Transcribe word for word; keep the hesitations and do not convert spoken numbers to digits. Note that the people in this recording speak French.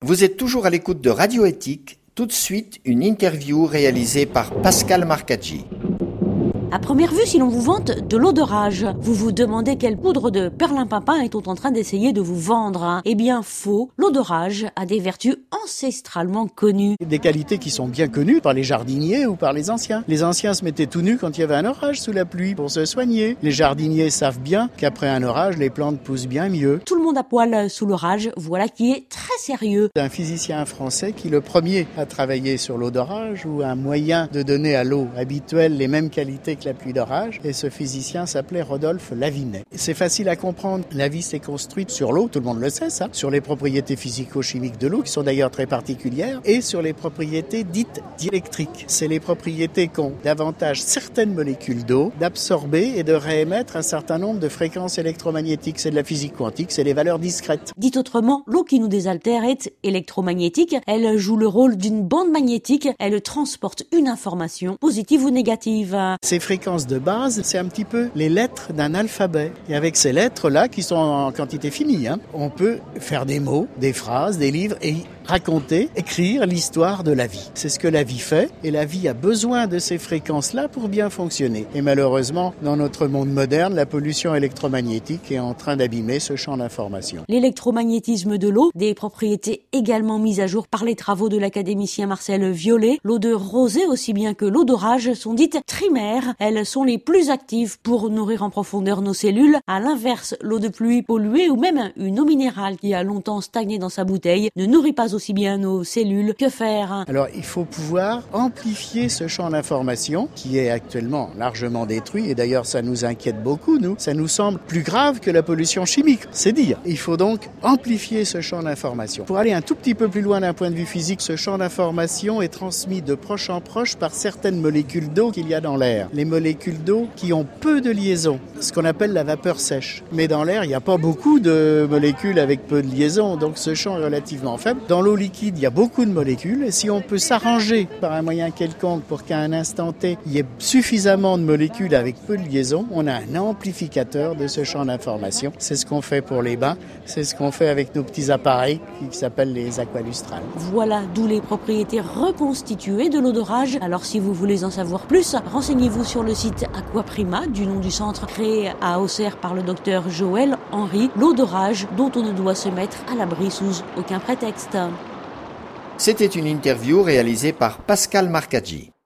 Vous êtes toujours à l'écoute de Radio Éthique. Tout de suite, une interview réalisée par Pascal Marcaggi. À première vue, si l'on vous vante de l'eau de rage, vous vous demandez quelle poudre de perlimpinpin est-on en train d'essayer de vous vendre, hein? Eh bien, faux. L'eau de rage a des vertus ancestralement connues. Des qualités qui sont bien connues par les jardiniers ou par les anciens. Les anciens se mettaient tout nus quand il y avait un orage sous la pluie pour se soigner. Les jardiniers savent bien qu'après un orage, les plantes poussent bien mieux. Tout le monde à poil sous l'orage, voilà qui est très sérieux. Un physicien français qui le premier a travaillé sur l'eau d'orage ou un moyen de donner à l'eau habituelle les mêmes qualités que la pluie d'orage, et ce physicien s'appelait Rodolphe Lavinet. C'est facile à comprendre, la vie s'est construite sur l'eau, tout le monde le sait ça, sur les propriétés physico-chimiques de l'eau qui sont d'ailleurs très particulières, et sur les propriétés dites diélectriques. C'est les propriétés qu'ont davantage certaines molécules d'eau d'absorber et de réémettre un certain nombre de fréquences électromagnétiques. C'est de la physique quantique, c'est les valeurs discrètes. Dit autrement, l'eau qui nous désaltère est électromagnétique, elle joue le rôle d'une bande magnétique, elle transporte une information positive ou négative. Ces fréquences de base, c'est un petit peu les lettres d'un alphabet. Et avec ces lettres-là, qui sont en quantité finie, hein, on peut faire des mots, des phrases, des livres et raconter, écrire l'histoire de la vie. C'est ce que la vie fait, et la vie a besoin de ces fréquences-là pour bien fonctionner. Et malheureusement, dans notre monde moderne, la pollution électromagnétique est en train d'abîmer ce champ d'information. L'électromagnétisme de l'eau, des propriétés également mises à jour par les travaux de l'académicien Marcel Violet. L'eau de rosée, aussi bien que l'eau d'orage, sont dites trimères. Elles sont les plus actives pour nourrir en profondeur nos cellules. À l'inverse, l'eau de pluie polluée ou même une eau minérale qui a longtemps stagné dans sa bouteille ne nourrit pas aussi bien nos cellules. Que faire? Alors, il faut pouvoir amplifier ce champ d'information qui est actuellement largement détruit, et d'ailleurs ça nous inquiète beaucoup, nous. Ça nous semble plus grave que la pollution chimique, c'est dire. Il faut donc amplifier ce champ d'information. Pour aller un tout petit peu plus loin d'un point de vue physique, ce champ d'information est transmis de proche en proche par certaines molécules d'eau qu'il y a dans l'air. Les molécules d'eau qui ont peu de liaisons, ce qu'on appelle la vapeur sèche. Mais dans l'air, il n'y a pas beaucoup de molécules avec peu de liaisons, donc ce champ est relativement faible. Dans l'eau liquide, il y a beaucoup de molécules, et si on peut s'arranger par un moyen quelconque pour qu'à un instant T, il y ait suffisamment de molécules avec peu de liaisons, on a un amplificateur de ce champ d'information. C'est ce qu'on fait pour les bains, c'est ce qu'on fait avec nos petits appareils qui s'appellent les aqualustrales. Voilà d'où les propriétés reconstituées de l'eau d'orage. Alors si vous voulez en savoir plus, renseignez-vous sur le site Aquaprima, du nom du centre créé à Auxerre par le docteur Joël Henry, l'eau d'orage dont on ne doit se mettre à l'abri sous aucun prétexte. C'était une interview réalisée par Pascal Marcaggi.